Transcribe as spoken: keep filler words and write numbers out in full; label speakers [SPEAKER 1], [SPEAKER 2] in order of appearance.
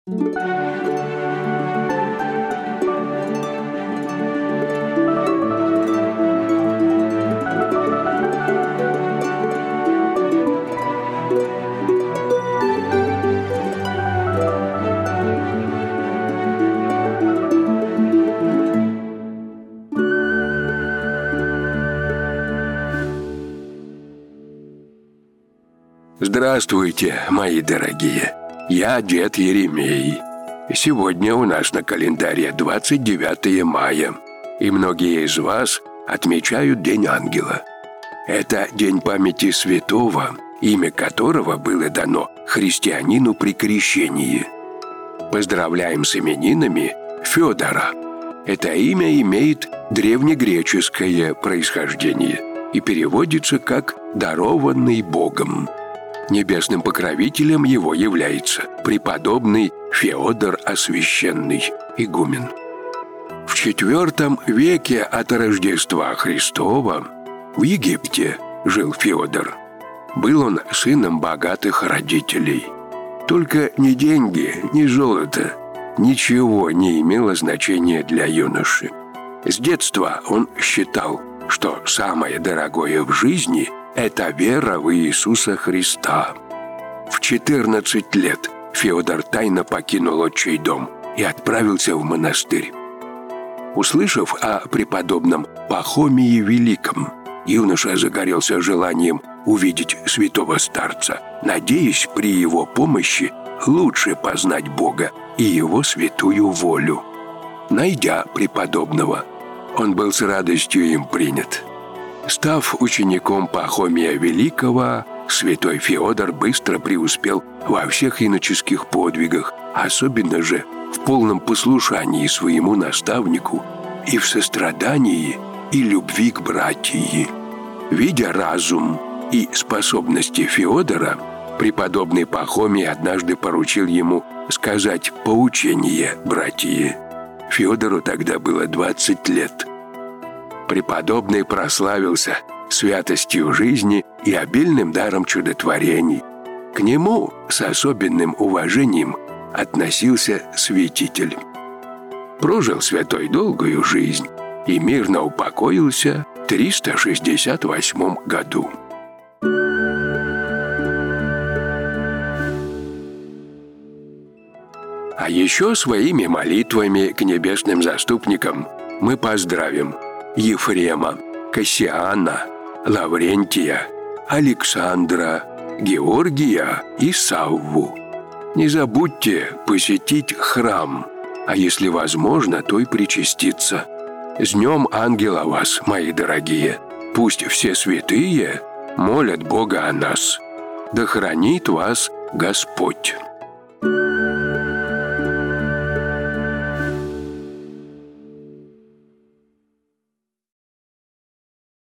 [SPEAKER 1] Здравствуйте, мои дорогие! Я дед Еремей. Сегодня у нас на календаре двадцать девятое мая, и многие из вас отмечают День Ангела. Это день памяти святого, имя которого было дано христианину при крещении. Поздравляем с именинами Федора. Это имя имеет древнегреческое происхождение и переводится как «дарованный Богом». Небесным покровителем его является преподобный Феодор Освященный, игумен. В четвертом веке от Рождества Христова в Египте жил Феодор. Был он сыном богатых родителей. Только ни деньги, ни золото, ничего не имело значения для юноши. С детства он считал, что самое дорогое в жизни – это вера в Иисуса Христа. В четырнадцать лет Феодор тайно покинул отчий дом и отправился в монастырь. Услышав о преподобном Пахомии Великом, юноша загорелся желанием увидеть святого старца, надеясь при его помощи лучше познать Бога и его святую волю. Найдя преподобного, он был с радостью им принят. Став учеником Пахомия Великого, святой Феодор быстро преуспел во всех иноческих подвигах, особенно же в полном послушании своему наставнику и в сострадании и любви к братии. Видя разум и способности Феодора, преподобный Пахомий однажды поручил ему сказать поучение братии. Феодору тогда было двадцать лет. Преподобный прославился святостью жизни и обильным даром чудотворений. К нему с особенным уважением относился святитель. Прожил святой долгую жизнь и мирно упокоился в триста шестьдесят восьмом году. А еще своими молитвами к небесным заступникам мы поздравим Ефрема, Кассиана, Лаврентия, Александра, Георгия и Савву. Не забудьте посетить храм, а если возможно, то и причаститься. С Днем Ангела вас, мои дорогие! Пусть все святые молят Бога о нас. Да хранит вас Господь!